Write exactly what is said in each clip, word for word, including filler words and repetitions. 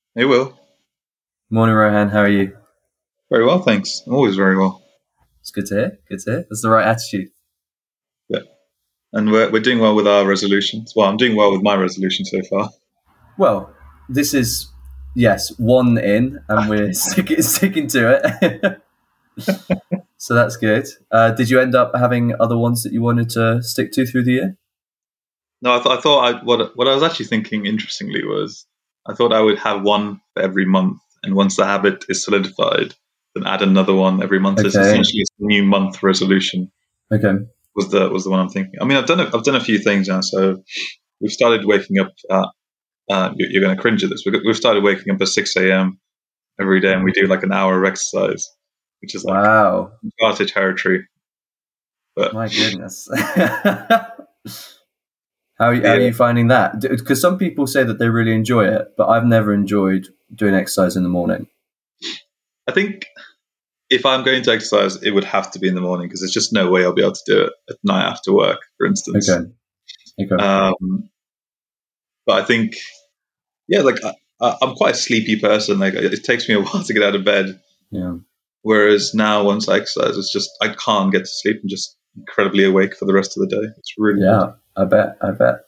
Hey, Will. Morning, Rohan. How are you? Very well, thanks. Always very well. It's good to hear. Good to hear. That's the right attitude. Yeah. And we're, we're doing well with our resolutions. Well, I'm doing well with my resolution so far. Well, this is yes, one in, and we're sticking sticking to it. So that's good. Uh, did you end up having other ones that you wanted to stick to through the year? No, I, th- I thought I, what what I was actually thinking, interestingly, was I thought I would have one for every month, and once the habit is solidified, then add another one every month. So it's Okay. essentially a new month resolution. Okay. Was the was the one I'm thinking. I mean, I've done a, I've done a few things now. So we've started waking up. At, uh, you're, you're going to cringe at this. We've, we've started waking up at six a m every day, and we do like an hour of exercise, which is like Wow. uncharted territory. But My goodness. how how are yeah, you finding that? Because some people say that they really enjoy it, but I've never enjoyed doing exercise in the morning. I think if I'm going to exercise, it would have to be in the morning because there's just no way I'll be able to do it at night after work, for instance. Okay. Okay. Um, but I think, yeah, like I, I- I'm quite a sleepy person. Like it takes me a while to get out of bed. Yeah. Whereas now, once I exercise, it's just I can't get to sleep. I'm just incredibly awake for the rest of the day. It's really good. Yeah. I bet. I bet.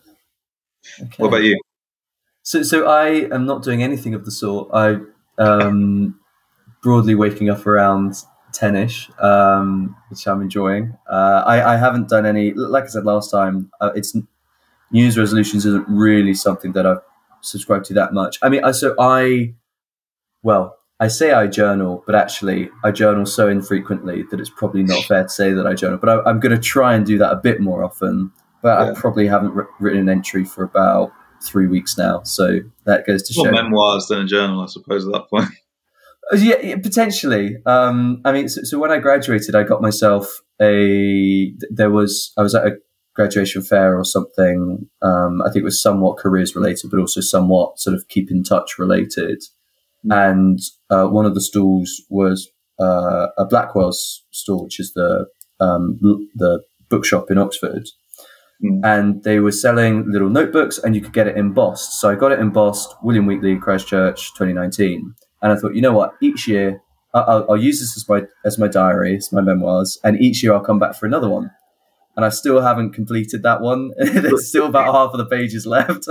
What Okay. about you? So, so I am not doing anything of the sort. I um, broadly waking up around ten-ish, um, which I'm enjoying. Uh, I, I haven't done any. Like I said last time, uh, it's New Year's resolutions isn't really something that I've subscribed to that much. I mean, I, so I well, I say I journal, but actually I journal so infrequently that it's probably not fair to say that I journal. But I, I'm going to try and do that a bit more often. But I Yeah, probably haven't wr- written an entry for about three weeks now, so that goes to more show. memoirs than a journal, I suppose. At that point, Uh, Yeah, yeah, potentially. Um, I mean, so, so when I graduated, I got myself a. There was I was at a graduation fair or something. Um, I think it was somewhat careers related, but also somewhat sort of keep in touch related. And uh, one of the stalls was uh, a Blackwell's stall, which is the um, l- the bookshop in Oxford, mm. and they were selling little notebooks, and you could get it embossed. So I got it embossed, William Wheatley, Christchurch, twenty nineteen, and I thought, you know what? Each year I- I'll, I'll use this as my as my diary, as my memoirs, and each year I'll come back for another one. And I still haven't completed that one. There's still about half of the pages left.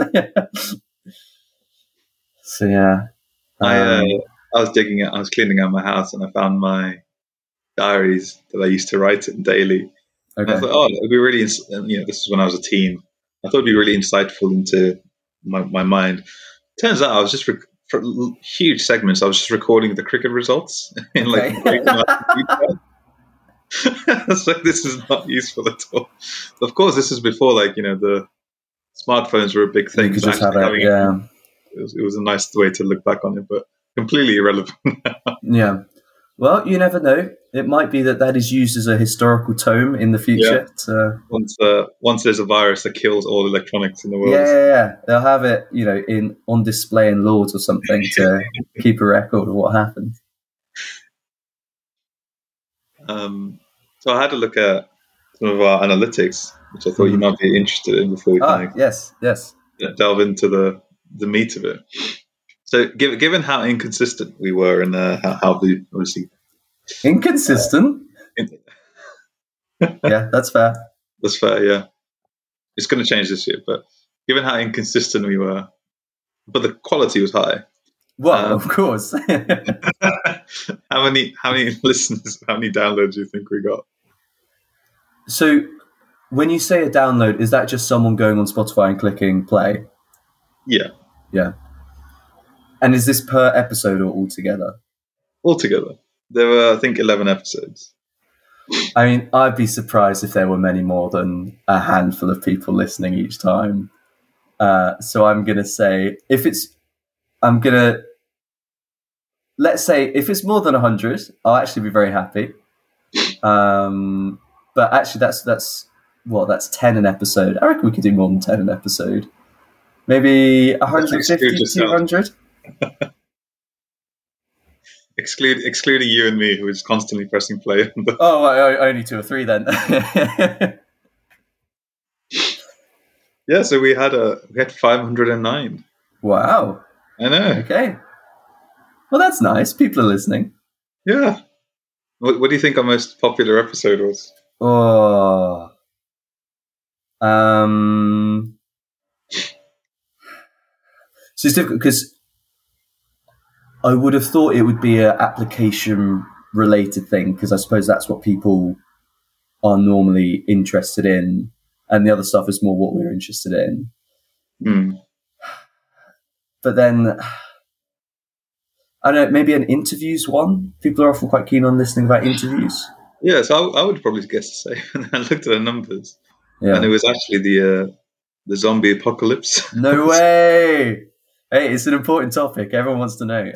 So yeah, I uh, um, I was digging out, I was cleaning out my house, and I found my diaries that I used to write in daily. And I okay, thought, oh, it'd be really, ins- and, you know, this is when I was a teen. I thought it'd be really insightful into my, my mind. Turns out I was just rec- for l- huge segments. I was just recording the cricket results in like okay. great amount of detail. So this is not useful at all. Of course, this is before like you know the smartphones were a big You thing. could So just have actually it, having it, yeah, it was, it was a nice way to look back on it, but completely irrelevant. yeah. Well, you never know. It might be that that is used as a historical tome in the Yeah. future. To, Once uh, once there's a virus that kills all electronics in the yeah, world. yeah, yeah. They'll have it, you know, in on display in Lords or something to keep a record of what happened. Um, so I had a look at some of our analytics, which I thought you Mm. might be interested in before we kind Ah, of yes, yes. you know, delve into the the meat of it. So, given given how inconsistent we were and uh, how, how the obviously Inconsistent. Yeah, that's fair. that's fair, yeah, it's going to change this year. But given how inconsistent we were, but the quality was high. Well, Um, of course. how many how many listeners, how many downloads do you think we got? So, when you say a download, is that just someone going on Spotify and clicking play? Yeah, Yeah. And is this per episode or altogether? altogether there were I think eleven episodes. I mean, I'd be surprised if there were many more than a handful of people listening each time. Uh, so I'm going to say, if it's, I'm going to, let's say, if it's more than one hundred, I'll actually be very happy. Um, but actually, that's, that's, what, that's ten an episode. I reckon we could do more than ten an episode. Maybe Exclude one hundred fifty, yourself. two hundred? Exclude, excluding you and me, who is constantly pressing play. On the... Oh, I, I, only two or three then. Yeah, so we had a we had five hundred and nine. Wow. I know. Okay. Well, that's nice. People are listening. Yeah. What, what do you think our most popular episode was? Oh. Um. So it's difficult because I would have thought it would be an application related thing because I suppose that's what people are normally interested in, and the other stuff is more what we're interested in. Mm. But then, I don't know, maybe an interviews one. People are often quite keen on listening about interviews. Yeah, so I, I would probably guess the same. I looked at the numbers, Yeah. and it was actually the uh, the zombie apocalypse. No way! Hey, it's an important topic. Everyone wants to know.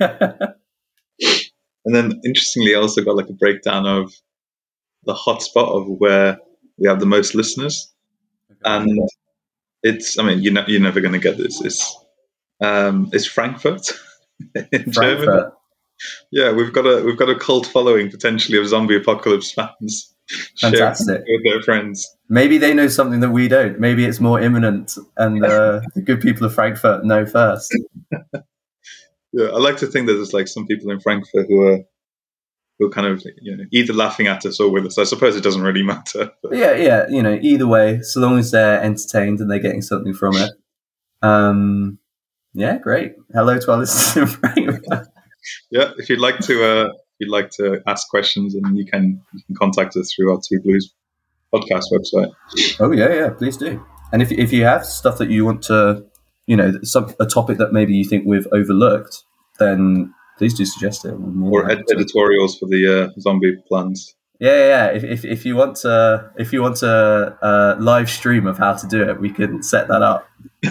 And then, interestingly, I also got like a breakdown of the hotspot of where we have the most listeners, and it's. I mean, you're not, you're never going to get this. It's um, it's Frankfurt in Frankfurt. Germany. Yeah, we've got a we've got a cult following potentially of zombie apocalypse fans. Fantastic. With their friends. Maybe they know something that we don't. Maybe it's more imminent, and uh, the good people of Frankfurt know first. Yeah, I like to think that there's like some people in Frankfurt who are who are kind of, you know, either laughing at us or with us. I suppose it doesn't really matter. But. Yeah, yeah. You know, either way, so long as they're entertained and they're getting something from it. Um, yeah, great. Hello to our listeners in Frankfurt. Yeah, if you'd like to, uh, if you'd like to ask questions, and you can you can contact us through our Two Blues podcast website. Oh yeah, yeah, please do. And if if you have stuff that you want to, you know, some a topic that maybe you think we've overlooked, then please do suggest it. Or ed- editorials for the uh, zombie plans. Yeah, yeah. If, if if you want to, if you want to uh, live stream of how to do it, we can set that up.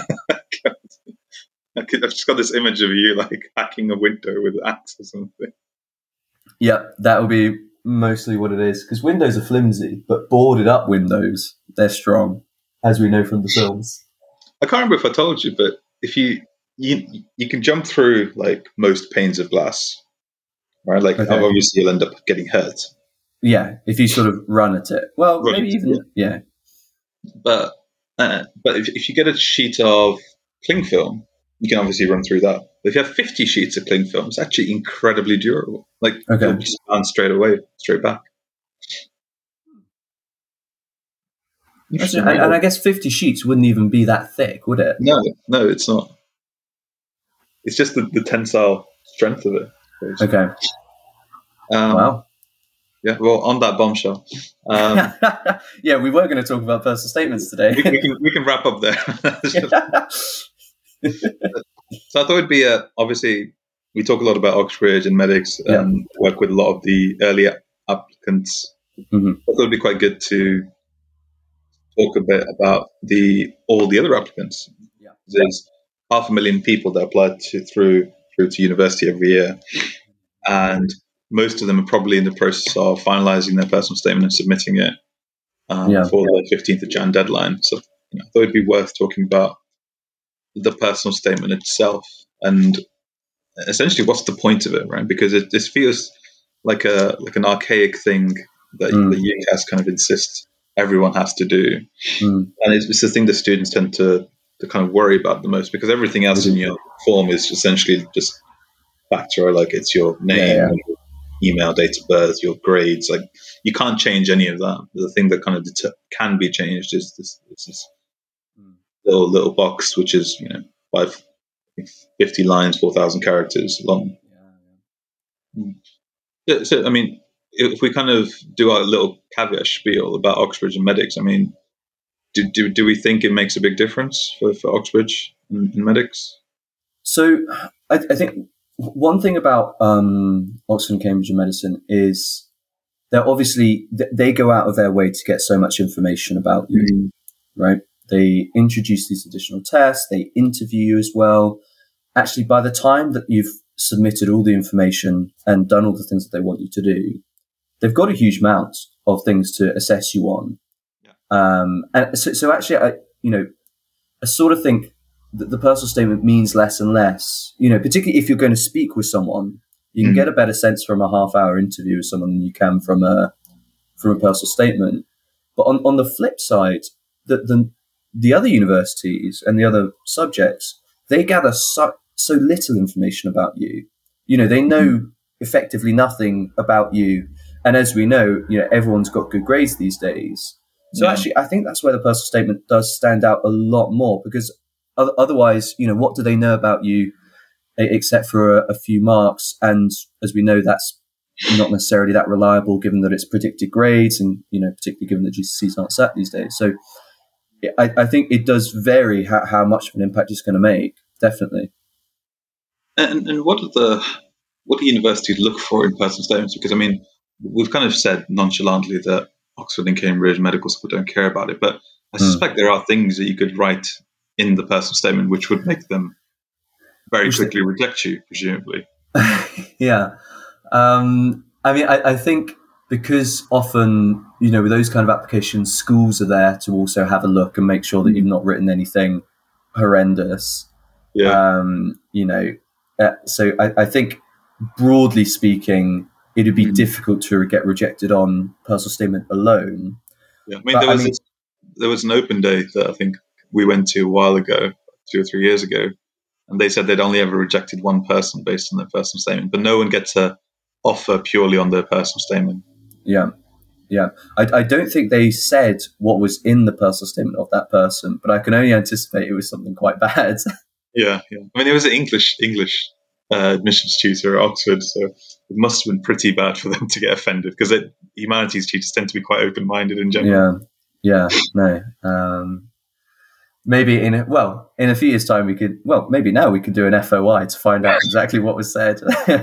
I've just got this image of you like hacking a window with an axe or something. Yeah, that will be mostly what it is, because windows are flimsy, but boarded up windows, they're strong, as we know from the films. I can't remember if I told you, but if you you you can jump through like most panes of glass, right? Like Okay. obviously you'll end up getting hurt. Yeah, if you sort of run at it. Well, Right. maybe even yeah. But uh, but if if you get a sheet of cling film, you can obviously run through that. But if you have fifty sheets of cling film, it's actually incredibly durable. Like Okay. you'll just bounce straight away, straight back. And, and I guess fifty sheets wouldn't even be that thick, would it? No, no, it's not. It's just the, the tensile strength of it. Okay. Um, Wow. Yeah. Well, on that bombshell. Um, yeah, we were going to talk about personal statements today. we, we can we can wrap up there. So I thought it'd be a, obviously we talk a lot about Oxbridge and medics and Yeah. work with a lot of the early applicants. Mm-hmm. I thought it'd be quite good to talk a bit about the all the other applicants. Yeah. There's half a million people that apply to through through to university every year, and most of them are probably in the process of finalising their personal statement and submitting it um, Yeah. for the fifteenth of January deadline. So you know, I thought it'd be worth talking about the personal statement itself and essentially what's the point of it, right? Because it this feels like a like an archaic thing that Mm. the U C A S kind of insists everyone has to do, Mm. and it's, it's the thing that students tend to to kind of worry about the most, because everything else in your form is essentially just factor, like it's your name, Yeah, yeah. your email, date of birth, your grades. Like you can't change any of that. The thing that kind of deter- can be changed is this, is this Mm. little little box, which is you know five, fifty lines, four thousand characters long. Yeah, so I mean, if we kind of do our little caveat spiel about Oxbridge and medics, I mean, do do, do we think it makes a big difference for, for Oxbridge and, and medics? So I, I think one thing about um, Oxford and Cambridge and medicine is they're obviously, they go out of their way to get so much information about you, Mm. right? They introduce these additional tests, they interview you as well. Actually, by the time that you've submitted all the information and done all the things that they want you to do, they've got a huge amount of things to assess you on. Yeah. Um, and so, so actually, I, you know, I sort of think that the personal statement means less and less, you know, particularly if you're going to speak with someone, you can Mm. get a better sense from a half hour interview with someone than you can from a, from a personal statement. But on, on the flip side, the, the, the other universities and the other subjects, they gather so, so little information about you. You know, they know mm-hmm. effectively nothing about you. And as we know, you know, everyone's got good grades these days. So yeah. actually, I think that's where the personal statement does stand out a lot more, because otherwise, you know, what do they know about you except for a, a few marks? And as we know, that's not necessarily that reliable, given that it's predicted grades, and, you know, particularly given that G C S Es aren't set these days. So I, I think it does vary how, how much of an impact it's going to make, definitely. And, and what are the what do universities look for in personal statements? Because, I mean, we've kind of said nonchalantly that Oxford and Cambridge medical school don't care about it, but I suspect mm. there are things that you could write in the personal statement which would make them very which quickly they- reject you, presumably. yeah. Um, I mean, I, I think because often, you know, with those kind of applications, schools are there to also have a look and make sure that you've not written anything horrendous. Yeah. Um, you know, uh, so I, I think broadly speaking, it would be mm. difficult to get rejected on personal statement alone. Yeah, I mean, but, there was I mean, this, there was an open day that I think we went to a while ago, two or three years ago, and they said they'd only ever rejected one person based on their personal statement, but no one gets a offer purely on their personal statement. Yeah, yeah. I, I don't think they said what was in the personal statement of that person, but I can only anticipate it was something quite bad. yeah, yeah. I mean, it was an English English uh, admissions tutor at Oxford, so it must have been pretty bad for them to get offended, because humanities tutors tend to be quite open-minded in general. Yeah, yeah, no. Um, maybe in a, well, in a few years' time, we could. Well, maybe now we could do an F O I to find out exactly what was said.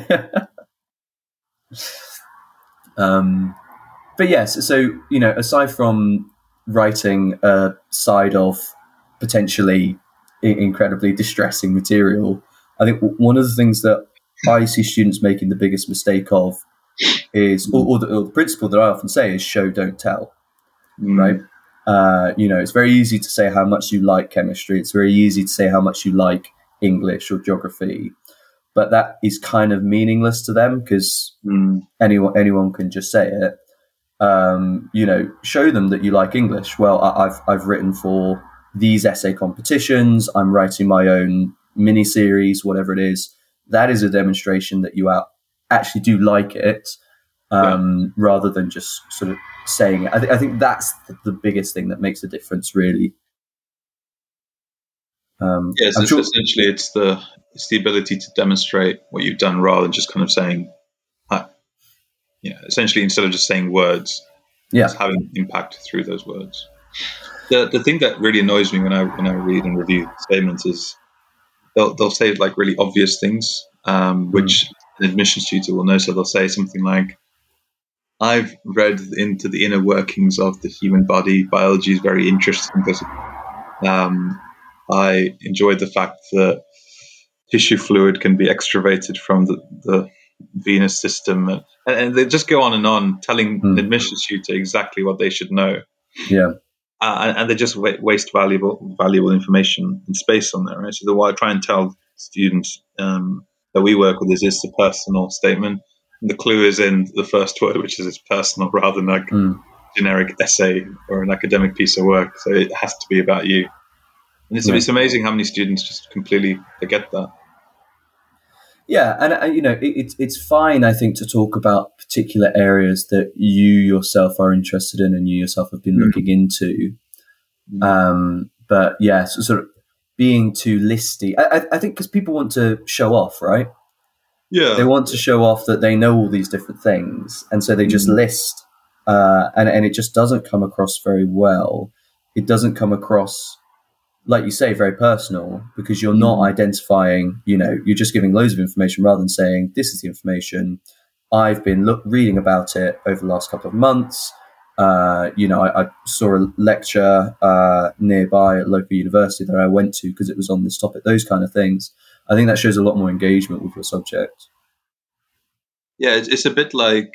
um, but yes, so you know, aside from writing a side of potentially incredibly distressing material, I think one of the things that I see students making the biggest mistake of is, or, or, the, or the principle that I often say is show, don't tell, mm. right? Uh, you know, it's very easy to say how much you like chemistry. It's very easy to say how much you like English or geography, but that is kind of meaningless to them because mm. anyone anyone can just say it. Um, you know, show them that you like English. Well, I, I've I've written for these essay competitions. I'm writing my own mini series, whatever it is. That is a demonstration that you are, actually do like it, um, yeah. rather than just sort of saying it. I, th- I think that's the, the biggest thing that makes a difference, really. Um, yes, it's sure- essentially it's the it's the ability to demonstrate what you've done rather than just kind of saying, uh, you know, essentially instead of just saying words, yeah, it's having impact through those words. The the thing that really annoys me when I when I read and review statements is they'll they'll say like really obvious things, um, which mm. an admissions tutor will know. So they'll say something like, "I've read into the inner workings of the human body. Biology is very interesting because um, I enjoyed the fact that tissue fluid can be extravated from the, the venous system," and, and they just go on and on telling mm. an admissions tutor exactly what they should know. Yeah. Uh, and they just waste valuable valuable information and space on there, right? So what I try and tell students um, that we work with is it's a personal statement. And the clue is in the first word, which is it's personal rather than like mm. a generic essay or an academic piece of work. So it has to be about you. And it's, yeah. it's amazing how many students just completely forget that. Yeah, and uh, you know, it, it's it's fine, I think, to talk about particular areas that you yourself are interested in and you yourself have been mm. looking into. Mm. Um, but yeah, so sort of being too listy. I, I, I think because people want to show off, right? Yeah, they want to show off that they know all these different things, and so they just mm. list, uh, and and it just doesn't come across very well. It doesn't come across, like you say, very personal, because you're not identifying, you know, you're just giving loads of information rather than saying, this is the information. I've been look, reading about it over the last couple of months. Uh, you know, I, I saw a lecture uh, nearby at a local university that I went to because it was on this topic, those kind of things. I think that shows a lot more engagement with your subject. Yeah, it's, it's a bit like,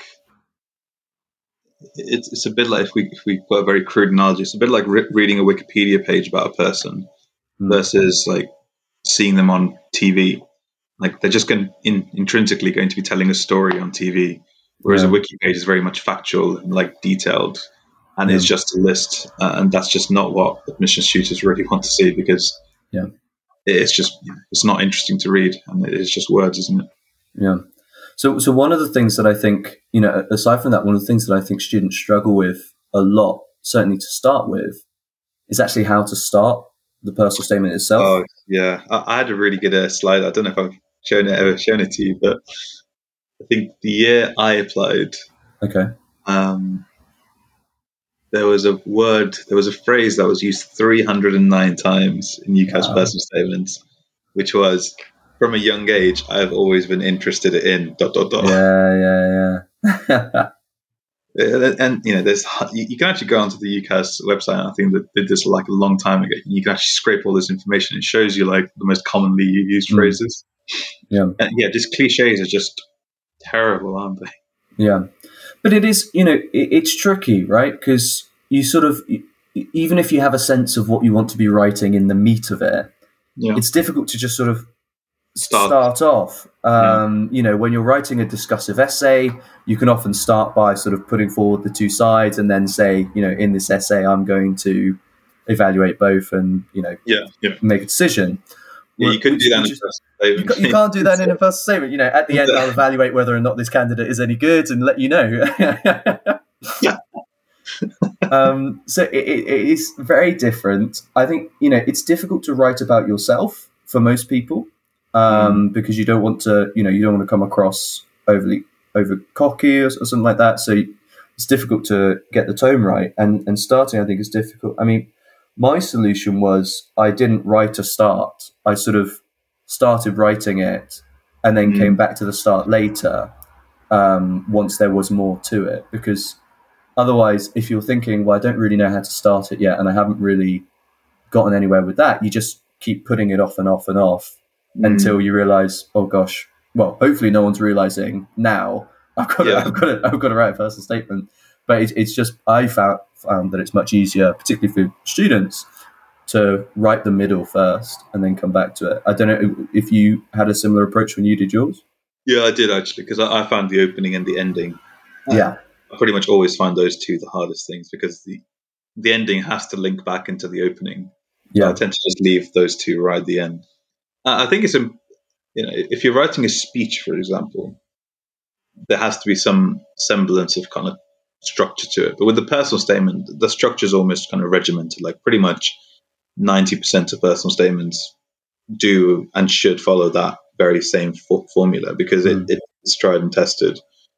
It's it's a bit like, if we if we put a very crude analogy, it's a bit like re- reading a Wikipedia page about a person mm. versus like seeing them on T V. Like they're just going in, intrinsically going to be telling a story on T V, whereas yeah. a wiki page is very much factual and like detailed, and yeah. it's just a list, uh, and that's just not what admissions tutors really want to see, because yeah. it's just it's not interesting to read, and it's just words, isn't it? Yeah. So, so one of the things that I think, you know, aside from that, one of the things that I think students struggle with a lot, certainly to start with, is actually how to start the personal statement itself. Oh, yeah. I, I had a really good uh, slide. I don't know if I've shown it ever shown it to you, but I think the year I applied, okay, um, there was a word, there was a phrase that was used three hundred nine times in UCAS wow. personal statements, which was, from a young age, I've always been interested in dot dot dot. Yeah, yeah, yeah. And, and you know, there's you, you can actually go onto the UCAS website. I think that did this like a long time ago. You can actually scrape all this information. It shows you like the most commonly used Mm. phrases. Yeah, and yeah, just cliches are just terrible, aren't they? yeah. But it is, you know, it, it's tricky, right? Because you sort of, even if you have a sense of what you want to be writing in the meat of it, Yeah. it's difficult to just sort of Start. start off. Um, yeah. You know, when you're writing a discussive essay, you can often start by sort of putting forward the two sides and then say, you know, in this essay, I'm going to evaluate both and, you know, yeah, yeah. make a decision. Yeah, you couldn't do that in a personal statement. You, ca- you can't do that in a personal statement. You know, at the end, I'll evaluate whether or not this candidate is any good and let you know. Yeah. um, so it, it, it is very different. I think, you know, it's difficult to write about yourself for most people um, mm. because you don't want to, you know, you don't want to come across overly over cocky or, or something like that. So it's difficult to get the tone right. And, and starting, I think, is difficult. I mean, my solution was I didn't write a start. I sort of started writing it and then mm. came back to the start later um, once there was more to it. Because otherwise, if you're thinking, well, I don't really know how to start it yet and I haven't really gotten anywhere with that, you just keep putting it off and off and off mm. until you realize, oh, gosh, well, hopefully no one's realizing now I've got, yeah. to, I've got, to, I've got to write a personal statement. But it, it's just, I found, found that it's much easier, particularly for students, to write the middle first and then come back to it. I don't know if you had a similar approach when you did yours. Yeah, I did actually, because I, I found the opening and the ending. Yeah. I pretty much always find those two the hardest things because the the ending has to link back into the opening. Yeah. So I tend to just leave those two right at the end. Uh, I think it's, a, you know, if you're writing a speech, for example, there has to be some semblance of kind of structure to it. But with the personal statement, the structure is almost kind of regimented. Like pretty much ninety percent of personal statements do and should follow that very same for- formula because mm. it, it's tried and tested.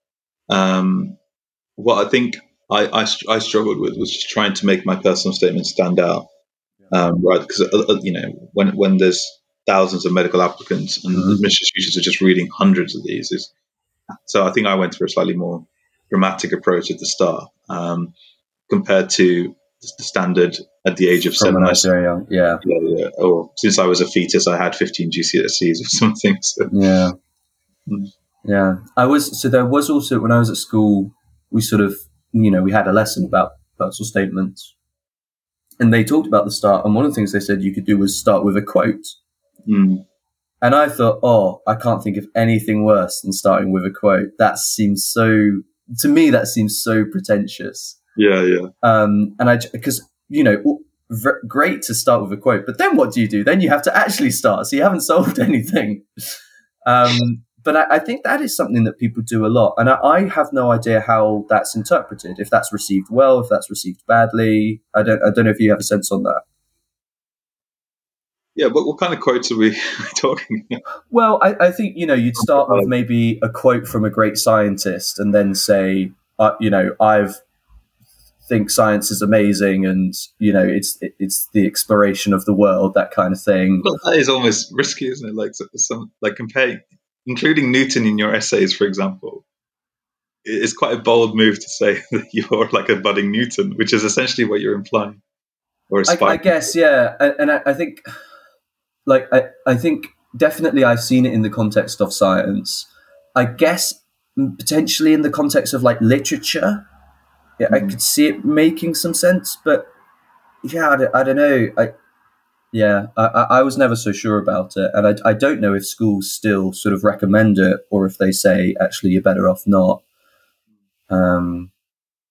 Um, what I think I, I, I struggled with was just trying to make my personal statement stand out. Um, right, because uh, you know when when there's thousands of medical applicants and mm-hmm. admissions users are just reading hundreds of these, is so I think I went for a slightly more dramatic approach at the start um, compared to the standard at the age of From seven. When I was very young, yeah. yeah, yeah. Or since I was a fetus, I had fifteen G C S Es or something. So. Yeah, mm. yeah. I was so there was also when I was at school, we sort of you know we had a lesson about personal statements. And they talked about the start, and one of the things they said you could do was start with a quote. Mm. And I thought, oh, I can't think of anything worse than starting with a quote. That seems so, to me, that seems so pretentious. Yeah, yeah. Um, and I, because, you know, v- great to start with a quote, but then what do you do? Then you have to actually start, so you haven't solved anything. Um, but I, I think that is something that people do a lot. And I, I have no idea how that's interpreted, if that's received well, if that's received badly. I don't I don't know if you have a sense on that. Yeah, but what kind of quotes are we talking about? Well, I, I think, you know, you'd start with maybe a quote from a great scientist and then say, uh, you know, I've think science is amazing and, you know, it's it, it's the exploration of the world, that kind of thing. Well, that is almost risky, isn't it? Like some like comparing, including Newton in your essays, for example. It's quite a bold move to say that you're like a budding Newton, which is essentially what you're implying. Or I, I guess, yeah. And, and I, I think, like, I, I think definitely I've seen it in the context of science. I guess potentially in the context of, like, literature. Yeah, mm. I could see it making some sense, but yeah, I don't, I don't know. I, yeah, I, I was never so sure about it. And I, I don't know if schools still sort of recommend it or if they say, actually, you're better off not. Um,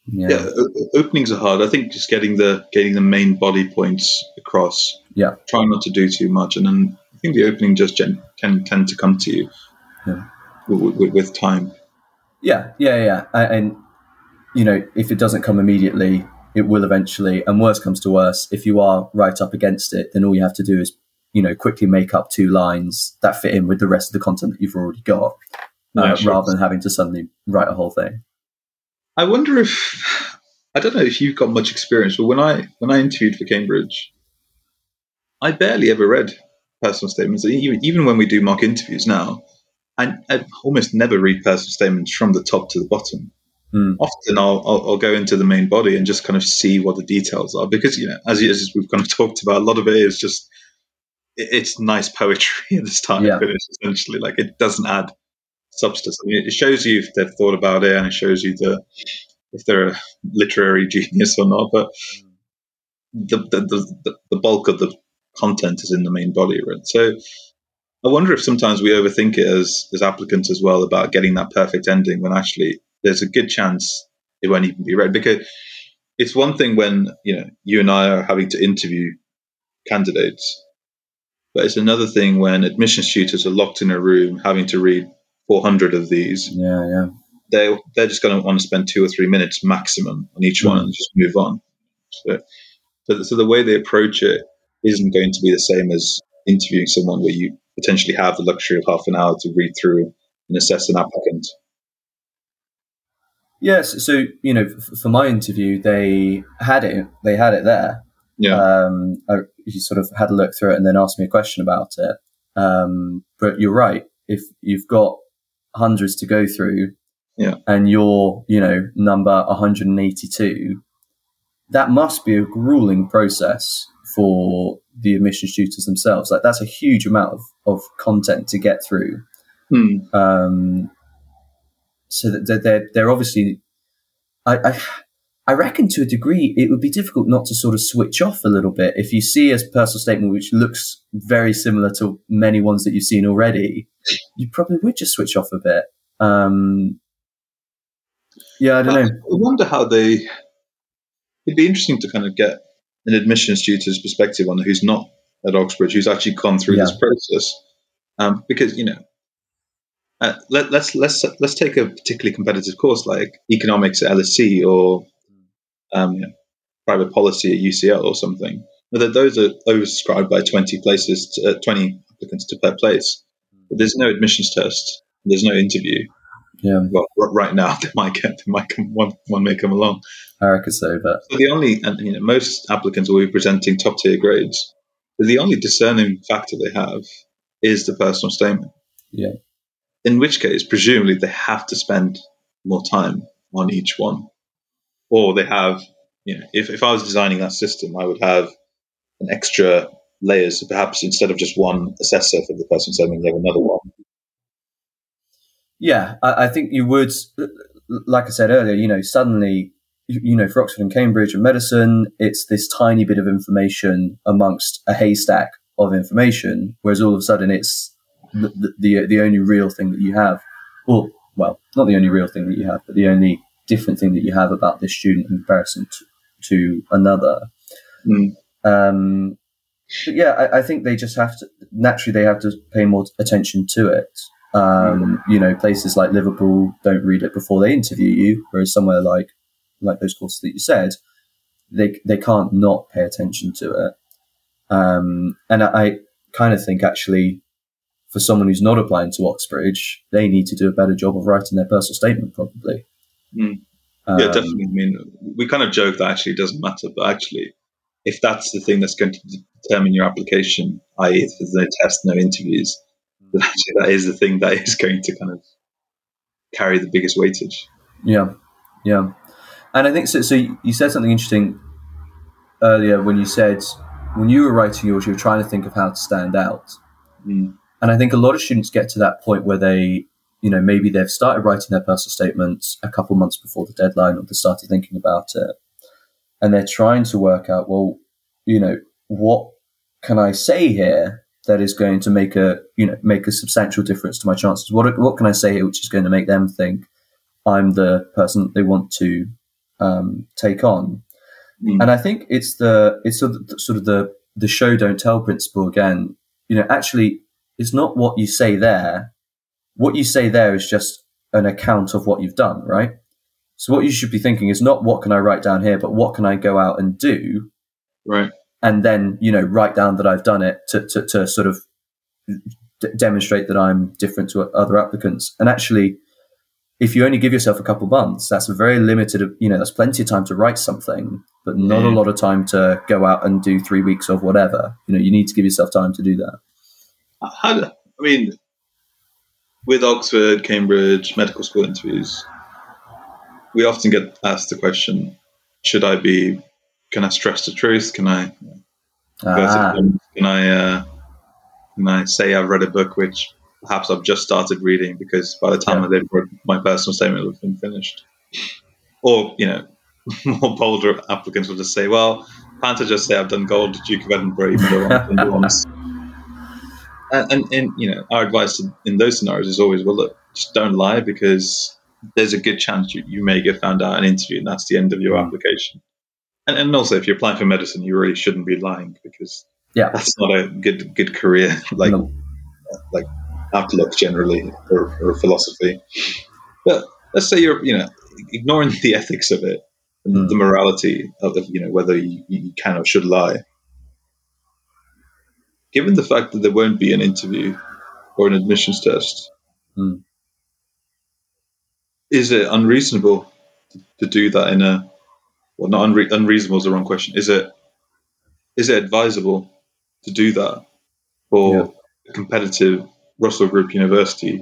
Yeah. yeah, o- openings are hard. I think just getting the getting the main body points across. Yeah. Try not to do too much, and then I think the opening just gen- can tend to come to you Yeah. with, with, with time. Yeah, yeah, yeah. And, and, you know, if it doesn't come immediately, it will eventually. And worse comes to worse, if you are right up against it, then all you have to do is, you know, quickly make up two lines that fit in with the rest of the content that you've already got, uh, Yeah, sure. rather than having to suddenly write a whole thing. I wonder if I don't know if you've got much experience, but when I when I interviewed for Cambridge, I barely ever read personal statements. Even even when we do mock interviews now, I, I almost never read personal statements from the top to the bottom. Mm. Often I'll, I'll I'll go into the main body and just kind of see what the details are, because you know, as, as we've kind of talked about, a lot of it is just it, it's nice poetry at the start Yeah. and finish. Essentially, like it doesn't add substance. I mean, it shows you if they've thought about it, and it shows you the if they're a literary genius or not. But the the, the, the bulk of the content is in the main body, right? So I wonder if sometimes we overthink it as as applicants as well, about getting that perfect ending, when actually there's a good chance it won't even be read. Because it's one thing when you know you and I are having to interview candidates, but it's another thing when admissions tutors are locked in a room having to read four hundred of these. Yeah, yeah. They they're just going to want to spend two or three minutes maximum on each one Mm. and just move on. So, so, so the way they approach it isn't going to be the same as interviewing someone where you potentially have the luxury of half an hour to read through and assess an applicant. Yes. So, you know, f- for my interview, they had it. They had it there. Yeah, Um, I, he sort of had a look through it and then asked me a question about it. Um, but you're right. If you've got hundreds to go through, yeah, and you're, you know, number one hundred eighty-two, that must be a grueling process for the admissions tutors themselves. Like, that's a huge amount of, of content to get through. Hmm. Um, so that they're they're obviously, I, I I reckon to a degree it would be difficult not to sort of switch off a little bit if you see a personal statement which looks very similar to many ones that you've seen already. You probably would just switch off a bit. Um, yeah, I don't I know. wonder how they. It'd be interesting to kind of get an admissions tutor's perspective on who's not at Oxbridge, who's actually gone through Yeah. this process, um, because you know. Uh, let, let's let's let's take a particularly competitive course like economics at L S C, or um, you know, private policy at U C L or something. But those are oversubscribed by twenty places, to, uh, twenty applicants to per place. But there's no admissions test. There's no interview. Yeah, Well, r- right now they might get, they might come, one one may come along. I reckon so. But So the only, and you know, most applicants will be presenting top tier grades. But the only discerning factor they have is the personal statement. yeah, In which case, presumably, they have to spend more time on each one, or they have, you know, if, if I was designing that system, I would have an extra layers. So perhaps instead of just one assessor for the personal statement, you have another one. yeah, I, I think you would. Like I said earlier, you know, suddenly, you know, for Oxford and Cambridge and medicine, it's this tiny bit of information amongst a haystack of information, whereas all of a sudden it's the the, the only real thing that you have, or well, not the only real thing that you have, but the only different thing that you have about this student in comparison to, to another. Mm. Um, but yeah, I, I think they just have to naturally they have to pay more attention to it. Um, you know, places like Liverpool don't read it before they interview you, whereas somewhere like like those courses that you said, they they can't not pay attention to it. Um, and I, I kind of think actually, for someone who's not applying to Oxbridge, they need to do a better job of writing their personal statement, probably. Mm. Um, Yeah, definitely. I mean, we kind of joke that actually it doesn't matter, but actually, if that's the thing that's going to determine your application, that is, if there's no test, no interviews, then actually that is the thing that is going to kind of carry the biggest weightage. Yeah, yeah. And I think so. So you said something interesting earlier when you said when you were writing yours, you were trying to think of how to stand out. Mm. And I think a lot of students get to that point where they, you know, maybe they've started writing their personal statements a couple months before the deadline, or they started thinking about it, and they're trying to work out, well, you know, what can I say here that is going to make a, you know, make a substantial difference to my chances? What what can I say here which is going to make them think I'm the person that they want to um, take on. Mm. And I think it's the it's sort of, sort of the the show don't tell principle again. You know, actually, it's not what you say there. What you say there is just an account of what you've done, right? So what you should be thinking is not what can I write down here, but what can I go out and do, right? And then, you know, write down that I've done it to to, to sort of d- demonstrate that I'm different to other applicants. And actually, if you only give yourself a couple months, that's a very limited, you know, that's plenty of time to write something, but not Yeah. a lot of time to go out and do three weeks of whatever. You know, you need to give yourself time to do that. How do, I mean, with Oxford, Cambridge, medical school interviews, we often get asked the question, should I be, can I stress the truth? Can I, Ah, can I, uh, can I say I've read a book which perhaps I've just started reading because by the time Yeah. I did, my personal statement would have been finished? Or, you know, more bolder applicants will just say, well, can't I just say I've done Gold, Duke of Edinburgh, even though I've done once? And, and, and, you know, our advice in those scenarios is always, well, look, just don't lie, because there's a good chance you, you may get found out in an interview and that's the end of your Mm. application. And, and also, if you're applying for medicine, you really shouldn't be lying, because yeah. that's not a good good career like No. like outlook generally, or, or philosophy. But let's say you're, you know, ignoring the ethics of it and Mm. the morality of, you know, whether you, you can or should lie. Given the fact that there won't be an interview or an admissions test, Mm. is it unreasonable to do that in a, well, not unre- unreasonable is the wrong question. Is it is it advisable to do that for Yeah. a competitive Russell Group university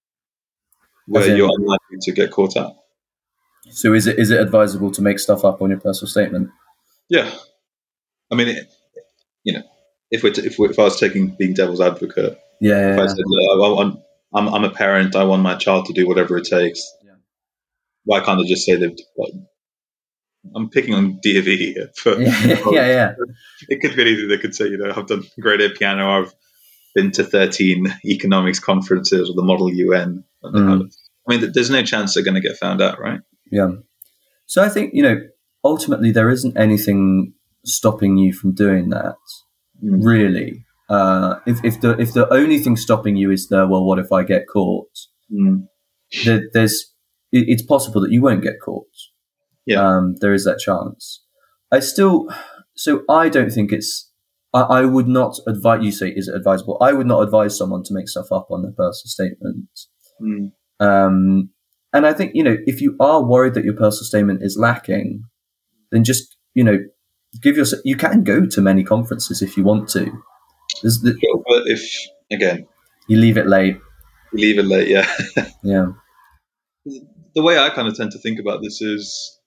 where As in- you're unlikely to get caught out? So is it is it advisable to make stuff up on your personal statement? Yeah, I mean, it, you know, if we if we, if I was taking being devil's advocate, Yeah. yeah, if I yeah. said, look, I want, I'm I'm a parent, I want my child to do whatever it takes. Yeah. Why can't I just say they've? Well, I'm picking on D of E here. For, yeah, yeah, yeah. It could be anything. They could say, you know, I've done grade A piano, I've been to thirteen economics conferences with the Model U N. And they Mm. have it. I mean, there's no chance they're going to get found out, right? Yeah. So I think, you know, ultimately there isn't anything stopping you from doing that, Mm. really. Uh, if, if the if the only thing stopping you is the, well, what if I get caught? Mm. There, there's it, it's possible that you won't get caught. Yeah. Um, there is that chance. I still, so I don't think it's. I, I would not advise. You say, is it advisable? I would not advise someone to make stuff up on their personal statement. Mm. Um, and I think, you know, if you are worried that your personal statement is lacking, then just, you know, give yourself, you can go to many conferences if you want to. There's the, Sure, but if, again, you leave it late. you leave it late, yeah. Yeah. The way I kind of tend to think about this is,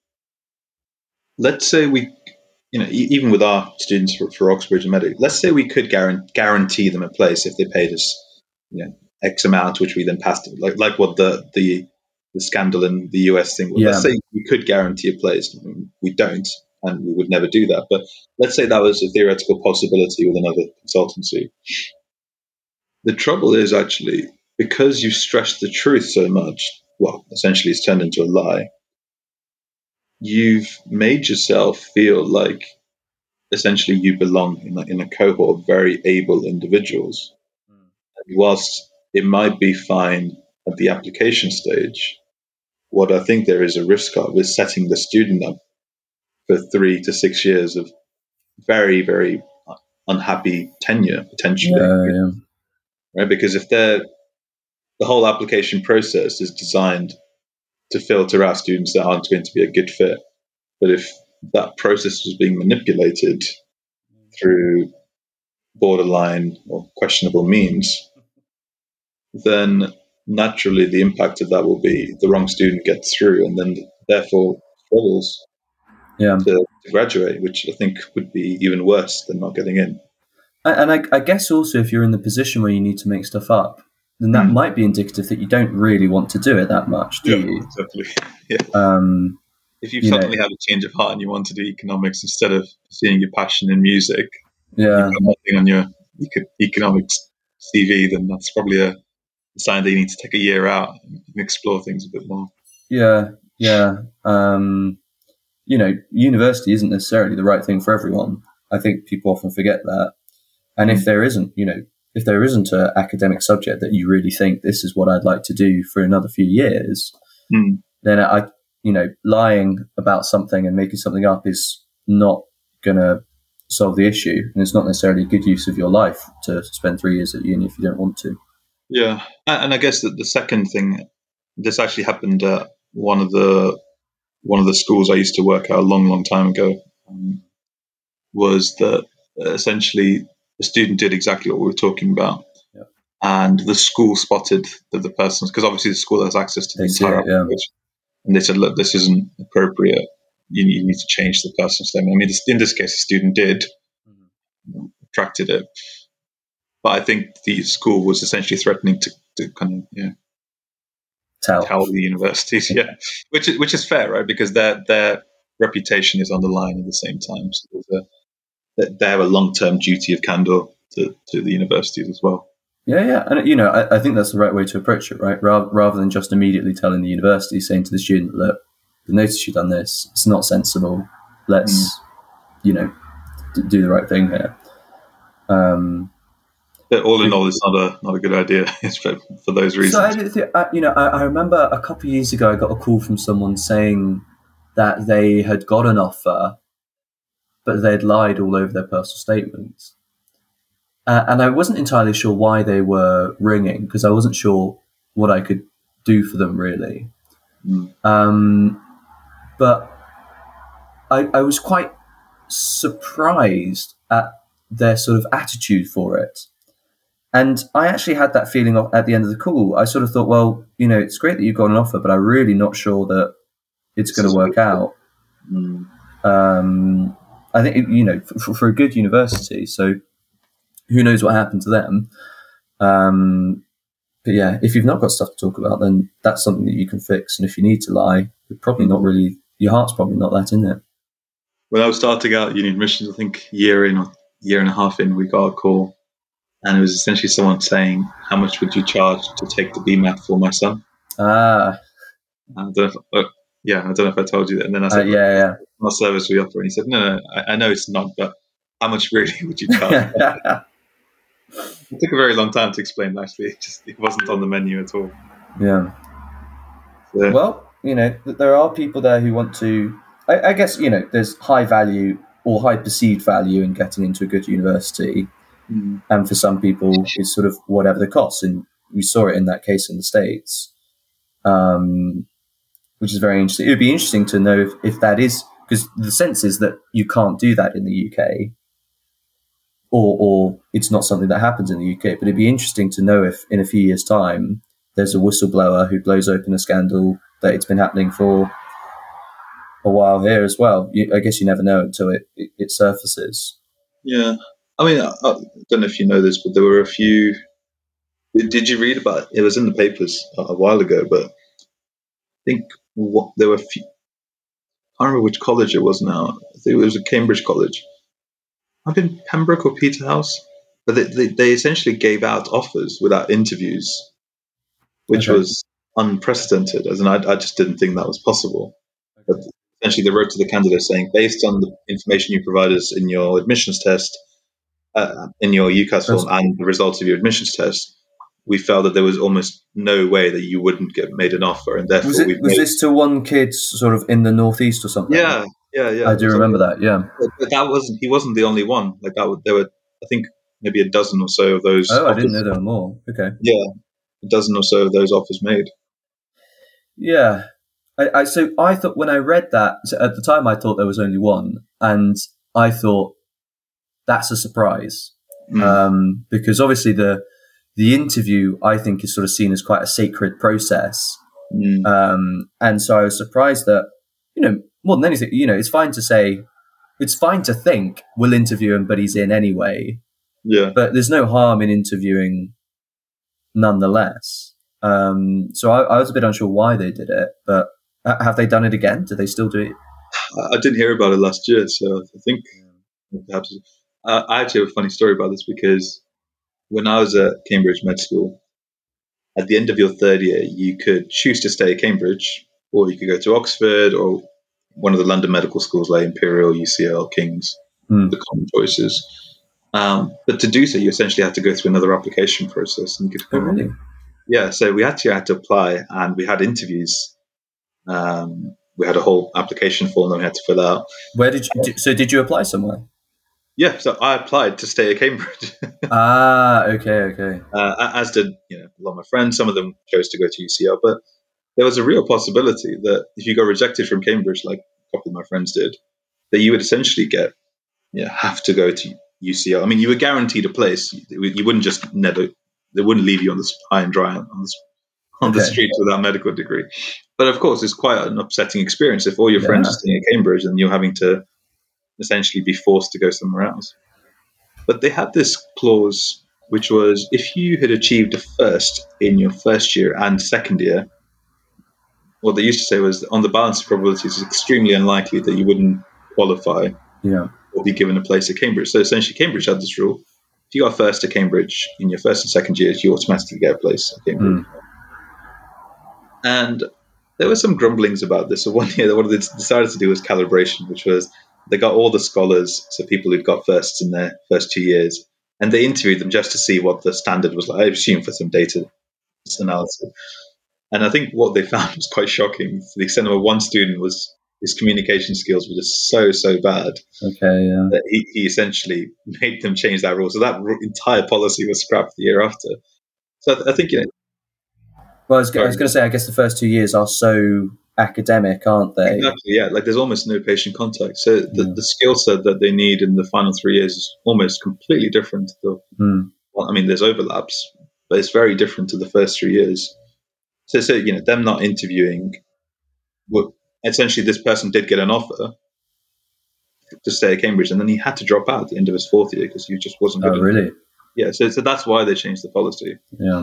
let's say we, you know, e- even with our students for, for Oxbridge and Medic, let's say we could guarantee, guarantee them a place if they paid us, you know, X amount, which we then passed, like like what the the, the scandal in the U S thing was. Yeah. Let's say we could guarantee a place. I mean, we don't, and we would never do that. But let's say that was a theoretical possibility with another consultancy. The trouble is actually, because you stress the truth so much, well, essentially it's turned into a lie, you've made yourself feel like essentially you belong in a, in a cohort of very able individuals. And whilst it might be fine at the application stage, what I think there is a risk of is setting the student up for three to six years of very, very unhappy tenure, potentially. Yeah, yeah. Right? Because if they're, the whole application process is designed to filter out students that aren't going to be a good fit. But if that process was being manipulated through borderline or questionable means, then naturally the impact of that will be the wrong student gets through and then therefore struggles Yeah. to, to graduate, which I think would be even worse than not getting in. And I, I guess also if you're in the position where you need to make stuff up, then that Mm. might be indicative that you don't really want to do it that much, do Yeah, you? exactly. Yeah. Um, If you you suddenly know, had a change of heart and you want to do economics instead of seeing your passion in music, yeah, you've got nothing on your eco- economics C V, then that's probably a sign that you need to take a year out and explore things a bit more. yeah, yeah. Um, you know, university isn't necessarily the right thing for everyone. I think people often forget that. And if there isn't, you know, if there isn't an academic subject that you really think this is what I'd like to do for another few years, mm. then I, you know, lying about something and making something up is not going to solve the issue. And it's not necessarily a good use of your life to spend three years at uni if you don't want to. Yeah. And I guess that the second thing, this actually happened at one of the, one of the schools I used to work at a long, long time ago, um, was that essentially the student did exactly what we were talking about. Yeah. And the school spotted that the person's, because obviously the school has access to the They see entire it, yeah. application. And they said, look, this isn't appropriate. You need, you need to change the person's statement. I mean, this, in this case, the student did, mm-hmm. retracted it. But I think the school was essentially threatening to, to kind of, you know, tell. tell the universities, yeah, which is which is fair, right? Because their their reputation is on the line at the same time. So there's a, they have a long term duty of candor to, to the universities as well. Yeah, yeah, and you know, I, I think that's the right way to approach it, right? Rather rather than just immediately telling the university, saying to the student, "Look, we noticed you've done this. It's not sensible. Let's, mm. you know, d- do the right thing here." Um, But all in all, it's not a not a good idea for, for those reasons. So I, think, I, you know, I, I remember a couple of years ago, I got a call from someone saying that they had got an offer, but they'd lied all over their personal statements. Uh, and I wasn't entirely sure why they were ringing, because I wasn't sure what I could do for them, really. Mm. Um, but I, I was quite surprised at their sort of attitude for it. And I actually had that feeling at the end of the call. I sort of thought, well, you know, it's great that you've got an offer, but I'm really not sure that it's going to work out. Mm. Um, I think, you know, for, for a good university, so who knows what happened to them. Um, but yeah, if you've not got stuff to talk about, then that's something that you can fix. And if you need to lie, you're probably not really, your heart's probably not that in it. When I was starting out uni admissions, I think year in or year and a half in, we got a call. And it was essentially someone saying, how much would you charge to take the B M A T for my son? Ah. I don't know if, uh, yeah, I don't know if I told you that. And then I said, uh, yeah, yeah. what service we offer? And he said, no, no, I, I know it's not, but how much really would you charge? It took a very long time to explain, actually. It just it wasn't on the menu at all. Yeah. So, well, you know, there are people there who want to, I, I guess, you know, there's high value or high perceived value in getting into a good university. Mm. And for some people, it's sort of whatever the cost. And we saw it in that case in the States, um, which is very interesting. It would be interesting to know if, if that is, because the sense is that you can't do that in the U K, or, or it's not something that happens in the U K. But it'd be interesting to know if in a few years' time, there's a whistleblower who blows open a scandal that it's been happening for a while here as well. You, I guess you never know until it, it, it surfaces. Yeah. I mean, I, I don't know if you know this, but there were a few. Did you read about it? It was in the papers a, a while ago, but I think what, there were a few. I don't remember which college it was now. I think it was a Cambridge college. I've been Pembroke or Peterhouse, but they, they, they essentially gave out offers without interviews, which okay. was unprecedented. As in, I, I just didn't think that was possible. But essentially, they wrote to the candidate saying, based on the information you provide us in your admissions test, Uh, in your UCAS form and the results of your admissions test, we felt that there was almost no way that you wouldn't get made an offer, and therefore was, it, we've was made... this to one kid sort of in the northeast or something? Yeah, yeah, yeah. I do remember that. Yeah, but, but that wasn't. He wasn't the only one. Like that, there were, I think, maybe a dozen or so of those. Oh, offers. I didn't know there were more. Okay. Yeah, a dozen or so of those offers made. Yeah, I, I so I thought when I read that at the time, I thought there was only one, and I thought that's a surprise. Mm. Um, because obviously the the interview, I think, is sort of seen as quite a sacred process. Mm. Um, and so I was surprised that, you know, more than anything, you know, it's fine to say, it's fine to think we'll interview him, but he's in anyway. Yeah. But there's no harm in interviewing nonetheless. Um, so I, I was a bit unsure why they did it, but have they done it again? Do they still do it? I didn't hear about it last year, so I think perhaps... Uh, I actually have a funny story about this, because when I was at Cambridge Med School, at the end of your third year, you could choose to stay at Cambridge, or you could go to Oxford, or one of the London medical schools, like Imperial, U C L, King's, Mm. the common choices. Um, but to do so, you essentially had to go through another application process. And you could, Oh, really? yeah, so we actually had to apply, and we had interviews. Um, we had a whole application form that we had to fill out. Where did you? So did you apply somewhere? Yeah, so I applied to stay at Cambridge. Ah, okay, okay. uh, as did you know a lot of my friends. Some of them chose to go to U C L, but there was a real possibility that if you got rejected from Cambridge, like a couple of my friends did, that you would essentially get, you know, have to go to U C L. I mean, you were guaranteed a place. You wouldn't just never, they wouldn't leave you on the high and dry on the, on the Okay. streets without a medical degree. But of course, it's quite an upsetting experience if all your Yeah. friends are staying at Cambridge and you're having to essentially be forced to go somewhere else. But they had this clause, which was if you had achieved a first in your first year and second year, what they used to say was on the balance of probabilities, it's extremely unlikely that you wouldn't qualify Yeah. or be given a place at Cambridge. So essentially, Cambridge had this rule: if you got first at Cambridge in your first and second years, you automatically get a place at Cambridge. Mm. And there were some grumblings about this. So one year, what they decided to do was calibration, which was they got all the scholars, so people who'd got firsts in their first two years, and they interviewed them just to see what the standard was like. I assume for some data analysis. And I think what they found was quite shocking, to the extent that one student was his communication skills were just so so bad. Okay. Yeah. That he, he essentially made them change that rule. So that entire policy was scrapped the year after. So I, th- I think you know. Well, I was, I was going to say, I guess the first two years are so academic, aren't they? Exactly, yeah. Like there's almost no patient contact. So the, Yeah. the skill set that they need in the final three years is almost completely different. To the, Mm. well, I mean, there's overlaps, but it's very different to the first three years. So, so you know, them not interviewing, well, essentially this person did get an offer to stay at Cambridge, and then he had to drop out at the end of his fourth year because he just wasn't good Oh, enough. really? Yeah, so, so that's why they changed the policy. Yeah.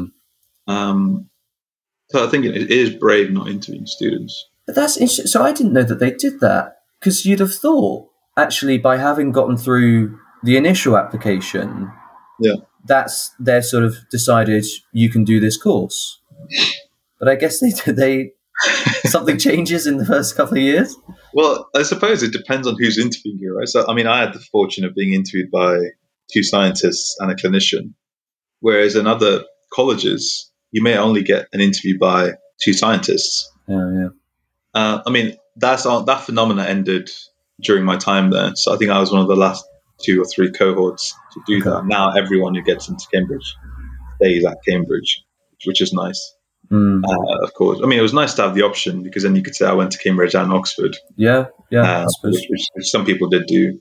Um, so I think it, it is brave not interviewing students. But that's interesting. So I didn't know that they did that, because you'd have thought, actually, by having gotten through the initial application, Yeah. that's they're sort of decided you can do this course. But I guess they they something changes in the first couple of years. Well, I suppose it depends on who's interviewing you, right? So, I mean, I had the fortune of being interviewed by two scientists and a clinician, whereas in other colleges, you may only get an interview by two scientists. Yeah, yeah. Uh, I mean, that's that phenomena ended during my time there. So I think I was one of the last two or three cohorts to do Okay. that. Now everyone who gets into Cambridge stays at Cambridge, which is nice. Mm. Uh, of course. I mean, it was nice to have the option because then you could say I went to Cambridge and Oxford, Yeah, yeah. I uh, suppose. which, which, which some people did do.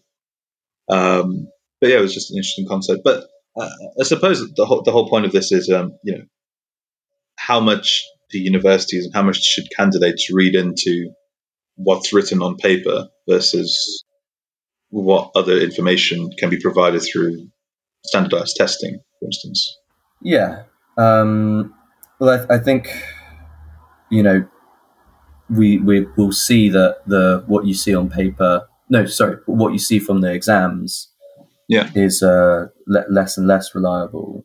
Um, but yeah, it was just an interesting concept. But uh, I suppose the whole, the whole point of this is, um, you know, how much do universities and how much should candidates read into what's written on paper versus what other information can be provided through standardized testing, for instance. Yeah. Um, well, I, I think, you know, we we will see that the what you see on paper. No, sorry, what you see from the exams. Yeah. Is uh, le- less and less reliable.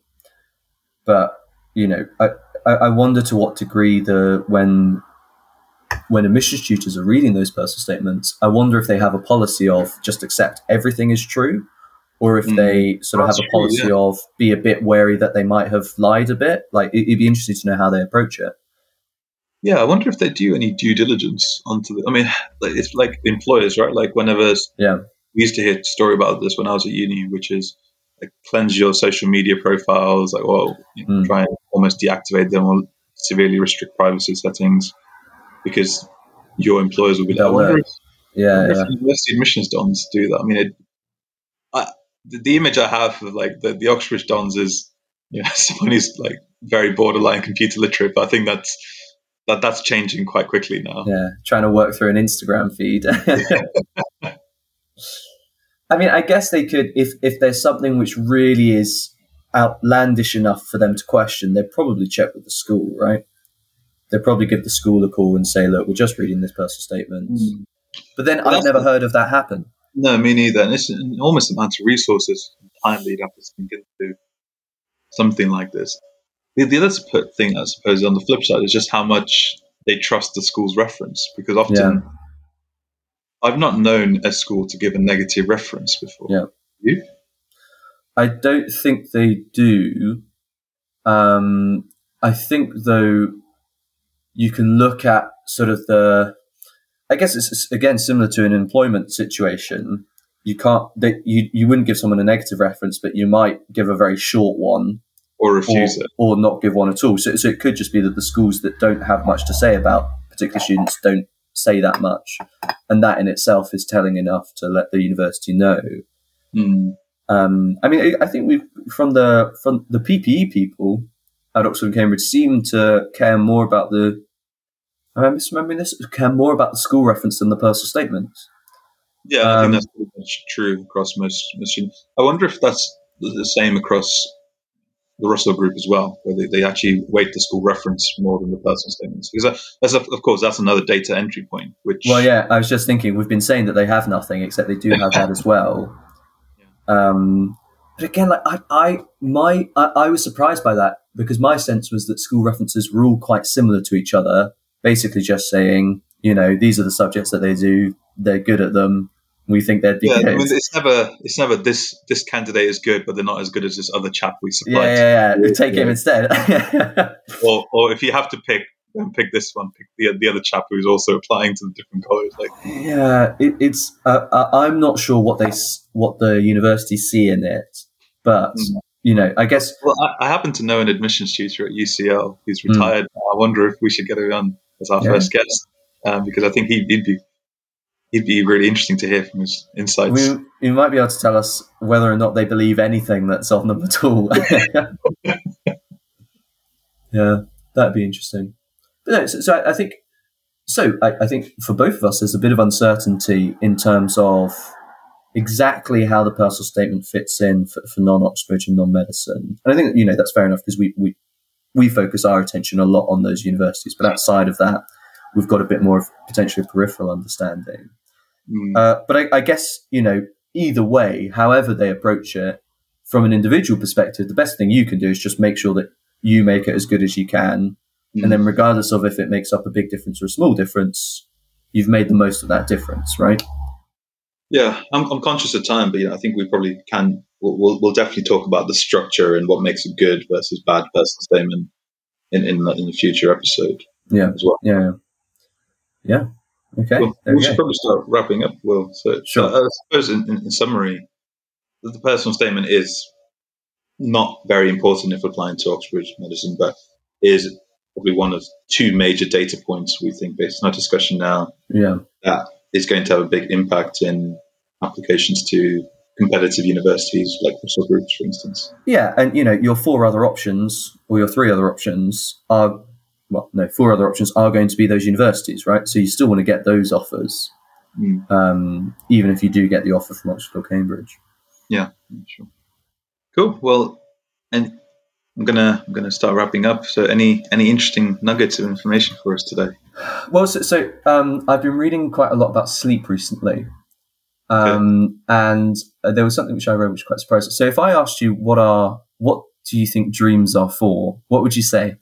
But you know, I, I I wonder to what degree the when when admissions tutors are reading those personal statements, I wonder if they have a policy of just accept everything is true, or if Mm. they sort of That's have a true, policy yeah. of be a bit wary that they might have lied a bit. Like it, it'd be interesting to know how they approach it. Yeah, I wonder if they do any due diligence onto the. I mean, like, it's like employers, right? Like whenever Yeah. we used to hear a story about this when I was at uni, which is like cleanse your social media profiles, like well, you know, Mm. try and almost deactivate them or severely restrict privacy settings because your employers will be like, I They'll wonder, know. if, I Yeah, wonder yeah. if university admissions dons do that. I mean, it, I, the, the image I have of like the, the Oxford dons is, you know, someone who's like very borderline computer literate, but I think that's that that's changing quite quickly now. Yeah, trying to work through an Instagram feed. I mean, I guess they could, if if there's something which really is outlandish enough for them to question, they'd probably check with the school, right? They'd probably give the school a call and say, look, we're just reading this personal statement. Mm. But then Well, I've that's never the- heard of that happen. No, me neither. And it's an enormous amount of resources and time that you'd have to sink into something like this. The, the other sp- thing, I suppose, on the flip side is just how much they trust the school's reference, because often Yeah. I've not known a school to give a negative reference before. Yeah. You? I don't think they do. Um, I think, though, you can look at sort of the, I guess it's, again, similar to an employment situation. You can't, they, you, you wouldn't give someone a negative reference, but you might give a very short one. Or refuse or, it. Or not give one at all. So, so it could just be that the schools that don't have much to say about particular students don't say that much. And that in itself is telling enough to let the university know. Mm. Um, I mean, I think we from the from the P P E people at Oxford and Cambridge seem to care more about the. Am I misremembering this? Care more about the school reference than the personal statements. Yeah, I um, think that's pretty much true across most, most students. I wonder if that's the same across the Russell Group as well, where they, they actually weight the school reference more than the personal statements. Because that, that's, of course, that's another data entry point. Which well, yeah, I was just thinking we've been saying that they have nothing, except they do have that as well. Um, but again, like I, I, my, I, I was surprised by that because my sense was that school references were all quite similar to each other. Basically, just saying, you know, these are the subjects that they do. They're good at them. We think they'd be yeah, good. I mean, it's never, it's never this this candidate is good, but they're not as good as this other chap we supplied. Yeah, yeah, yeah. Take yeah. him instead. or, or if you have to pick, then pick this one. Pick the the other chap who's also applying to the different colleges. Like, yeah, it, it's. Uh, I'm not sure what they what the university see in it, but mm. you know, I guess. Well, I, I happen to know an admissions tutor at U C L who's retired. Mm. I wonder if we should get her on as our yeah. first guest um, because I think he'd, he'd be. He'd be really interesting to hear from his insights. We, you might be able to tell us whether or not they believe anything that's on them at all. Yeah, that'd be interesting. But no, so, so I think, so I, I think for both of us, there's a bit of uncertainty in terms of exactly how the personal statement fits in for, for non-Oxford and non-medicine. And I think, you know, that's fair enough because we, we, we focus our attention a lot on those universities. But outside of that, we've got a bit more of potentially peripheral understanding. Mm. Uh, but I, I guess, you know, either way, however they approach it, from an individual perspective, the best thing you can do is just make sure that you make it as good as you can. Mm. And then regardless of if it makes up a big difference or a small difference, you've made the most of that difference, right? Yeah, I'm, I'm conscious of time, but you know, I think we probably can, we'll, we'll, we'll definitely talk about the structure and what makes a good versus bad personal statement in, in, in the future episode yeah. as well. Yeah. Yeah. Okay. Well, we should probably start wrapping up, Will. So, sure. uh, I suppose, in, in, in summary, the personal statement is not very important if applying to Oxford medicine, but is probably one of two major data points we think, based on our discussion now, yeah, that is going to have a big impact in applications to competitive universities like Russell Groups, for instance. Yeah, and you know, your four other options or your three other options are. Well, no, four other options are going to be those universities, right? So you still want to get those offers, mm. um, even if you do get the offer from Oxford or Cambridge. Yeah, sure. Cool. Well, and I'm gonna I'm gonna start wrapping up. So, any any interesting nuggets of information for us today? Well, so, so um, I've been reading quite a lot about sleep recently, um, okay. and uh, there was something which I read which was quite surprising. So, if I asked you what are what do you think dreams are for, what would you say?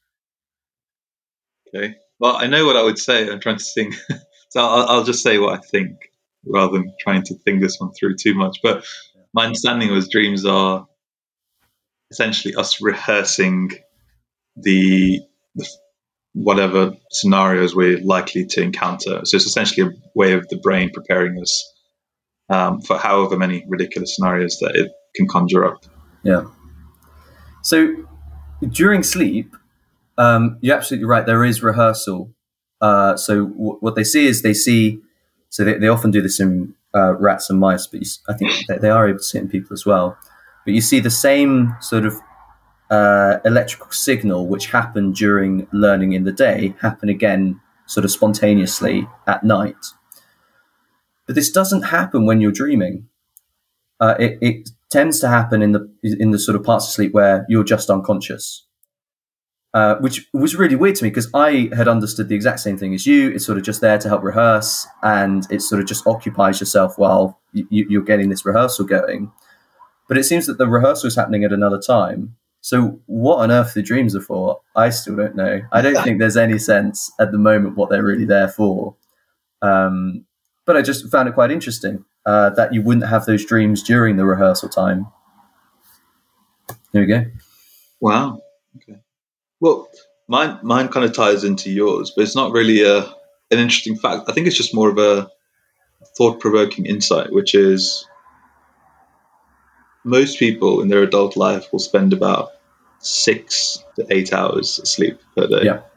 Okay. Well, I know what I would say. I'm trying to think. so I'll, I'll just say what I think rather than trying to think this one through too much. But my understanding was dreams are essentially us rehearsing the, the whatever scenarios we're likely to encounter. So it's essentially a way of the brain preparing us um, for however many ridiculous scenarios that it can conjure up. Yeah. So during sleep, Um, you're absolutely right. There is rehearsal. Uh, so w- what they see is they see, so they, they often do this in uh, rats and mice, but you, I think they, they are able to see it in people as well. But you see the same sort of uh, electrical signal which happened during learning in the day happen again sort of spontaneously at night. But this doesn't happen when you're dreaming. Uh, it, it tends to happen in the in the sort of parts of sleep where you're just unconscious. Uh, which was really weird to me because I had understood the exact same thing as you. It's sort of just there to help rehearse, and it sort of just occupies yourself while you, you're getting this rehearsal going. But it seems that the rehearsal is happening at another time. So what on earth the dreams are for, I still don't know. I don't think there's any sense at the moment what they're really there for. Um, but I just found it quite interesting uh, that you wouldn't have those dreams during the rehearsal time. There we go. Wow. Okay. Well, mine mine kind of ties into yours, but it's not really a an interesting fact. I think it's just more of a thought-provoking insight, which is most people in their adult life will spend about six to eight hours asleep per day. Yeah.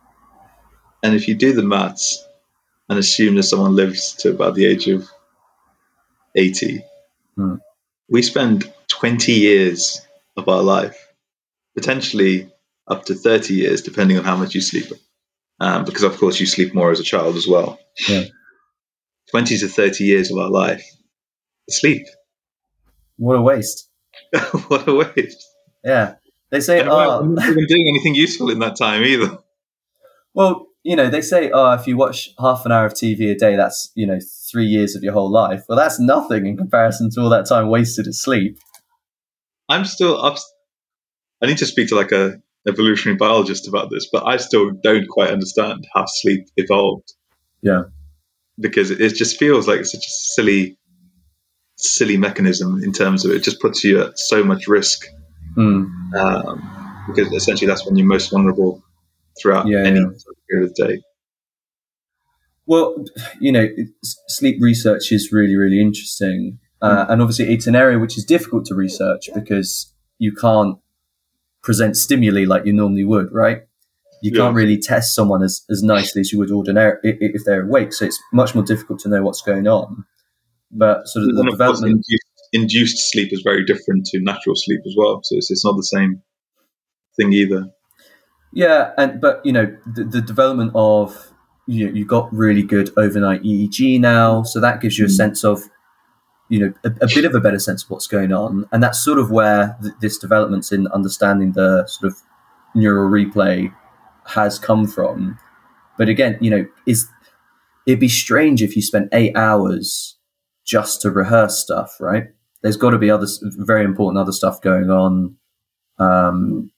And if you do the maths and assume that someone lives to about the age of eighty, hmm. we spend twenty years of our life, potentially up to thirty years, depending on how much you sleep. Um, because, of course, you sleep more as a child as well. Yeah. twenty to thirty years of our life asleep. What a waste. What a waste. Yeah. They say, and oh, I'm not even doing anything useful in that time either. Well, you know, they say, oh, if you watch half an hour of T V a day, that's, you know, three years of your whole life. Well, that's nothing in comparison to all that time wasted asleep. I'm still up. I need to speak to like a evolutionary biologist about this, but I still don't quite understand how sleep evolved. Yeah. Because it just feels like such a silly, silly mechanism in terms of it just puts you at so much risk. Mm. Um, because essentially that's when you're most vulnerable throughout yeah, any yeah. period of the day. Well, you know, sleep research is really, really interesting. Uh, mm. And obviously it's an area which is difficult to research because you can't present stimuli like you normally would, right? You yeah. can't really test someone as, as nicely as you would ordinarily if they're awake. So it's much more difficult to know what's going on. But sort of the and development... Of induced, induced sleep is very different to natural sleep as well. So it's, it's not the same thing either. Yeah, and but, you know, the, the development of... You know, you've got really good overnight E E G now, so that gives you a sense of, you know, a, a bit of a better sense of what's going on. And that's sort of where th- this developments in understanding the sort of neural replay has come from. But again, you know, is it'd be strange if you spent eight hours just to rehearse stuff, right? There's got to be other very important other stuff going on um,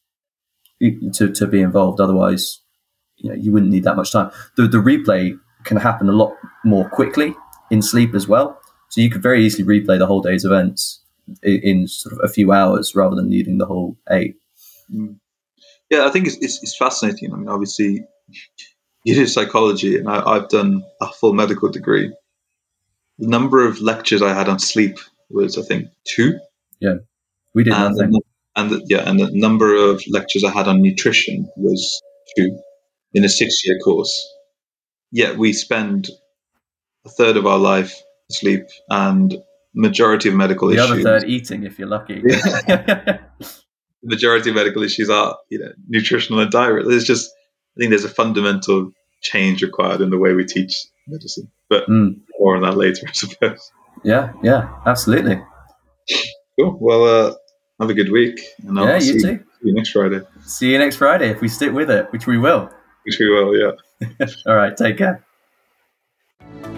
to to be involved. Otherwise, you know, you wouldn't need that much time. The the replay can happen a lot more quickly in sleep as well. So you could very easily replay the whole day's events in, in sort of a few hours rather than needing the whole eight. Mm. Yeah, I think it's, it's it's fascinating. I mean, obviously, you do psychology, and I, I've done a full medical degree. The number of lectures I had on sleep was, I think, two. Yeah, we did and nothing. The, and the, yeah, and the number of lectures I had on nutrition was two in a six-year course. Yet we spend a third of our life asleep, and majority of medical the issues. The other third eating, if you're lucky. Yeah. The majority of medical issues are, you know, nutritional and diet. There's just, I think there's a fundamental change required in the way we teach medicine. But mm. more on that later, I suppose. Yeah, yeah, absolutely. Cool. Well, uh, have a good week. And I'll yeah, you see, too. see you next Friday. See you next Friday if we stick with it, which we will. Which we will, yeah. All right, take care.